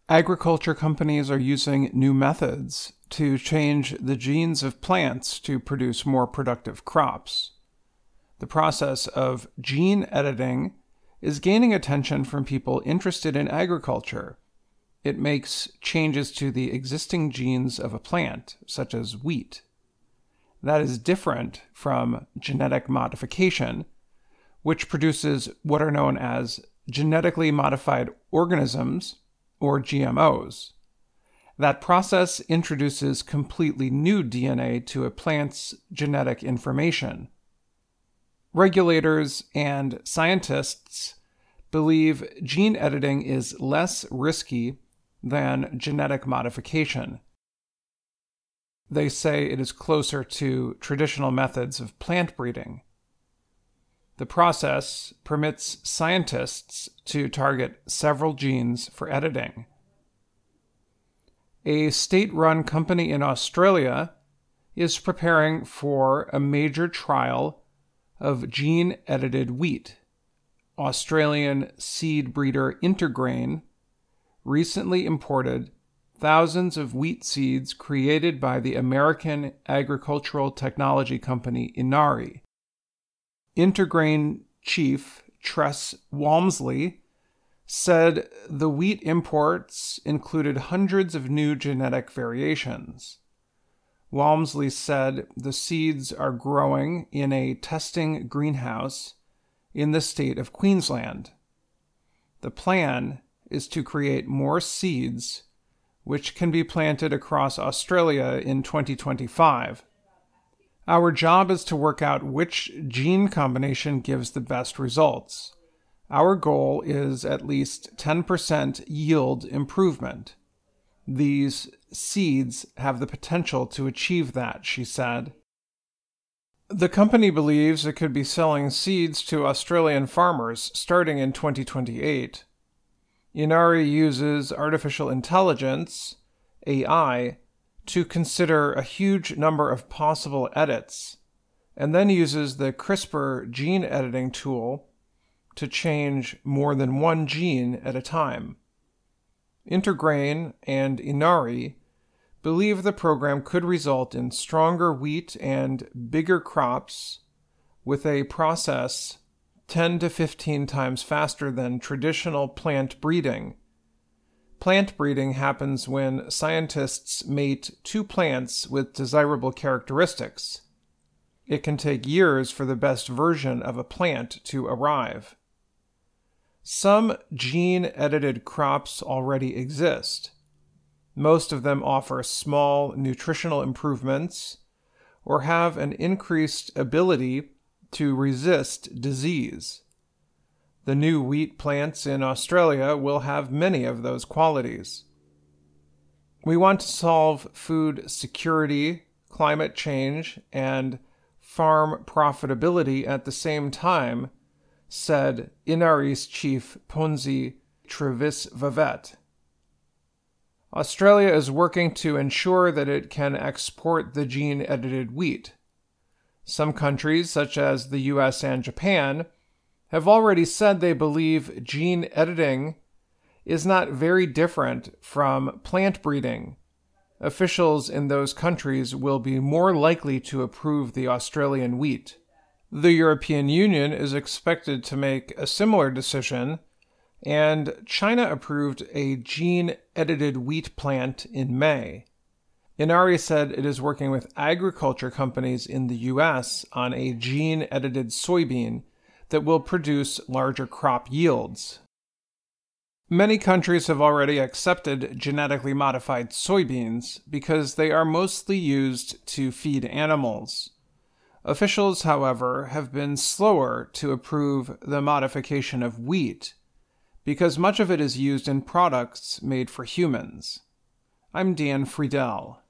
Agriculture companies are using new methods to change the genes of plants to produce more productive crops. The process of gene editing is gaining attention from people interested in agriculture. It makes changes to the existing genes of a plant, such as wheat. That is different from genetic modification, which produces what are known as genetically modified organisms, or GMOs. That process introduces completely new DNA to a plant's genetic information. Regulators and scientists believe gene editing is less risky than genetic modification. They say it is closer to traditional methods of plant breeding. The process permits scientists to target several genes for editing. A state-run company in Australia is preparing for a major trial of gene-edited wheat. Australian seed breeder Intergrain recently imported thousands of wheat seeds created by the American agricultural technology company Inari. Intergrain chief Tress Walmsley said the wheat imports included hundreds of new genetic variations. Walmsley said the seeds are growing in a testing greenhouse in the state of Queensland. The plan is to create more seeds which can be planted across Australia in 2025. Our job is to work out which gene combination gives the best results. Our goal is at least 10% yield improvement. These seeds have the potential to achieve that, she said. The company believes it could be selling seeds to Australian farmers starting in 2028. Inari uses artificial intelligence, AI, to consider a huge number of possible edits, and then uses the CRISPR gene editing tool to change more than one gene at a time. Intergrain and Inari believe the program could result in stronger wheat and bigger crops with a process 10 to 15 times faster than traditional plant breeding. Plant breeding happens when scientists mate two plants with desirable characteristics. It can take years for the best version of a plant to arrive. Some gene-edited crops already exist. Most of them offer small nutritional improvements or have an increased ability to resist disease. The new wheat plants in Australia will have many of those qualities. We want to solve food security, climate change, and farm profitability at the same time, said Inari's chief Ponzi Trevisvavet. Australia is working to ensure that it can export the gene-edited wheat. Some countries, such as the US and Japan, have already said they believe gene editing is not very different from plant breeding. Officials in those countries will be more likely to approve the Australian wheat. The European Union is expected to make a similar decision, and China approved a gene-edited wheat plant in May. Inari said it is working with agriculture companies in the US on a gene-edited soybean that will produce larger crop yields. Many countries have already accepted genetically modified soybeans because they are mostly used to feed animals. Officials, however, have been slower to approve the modification of wheat because much of it is used in products made for humans. I'm Dan Friedel.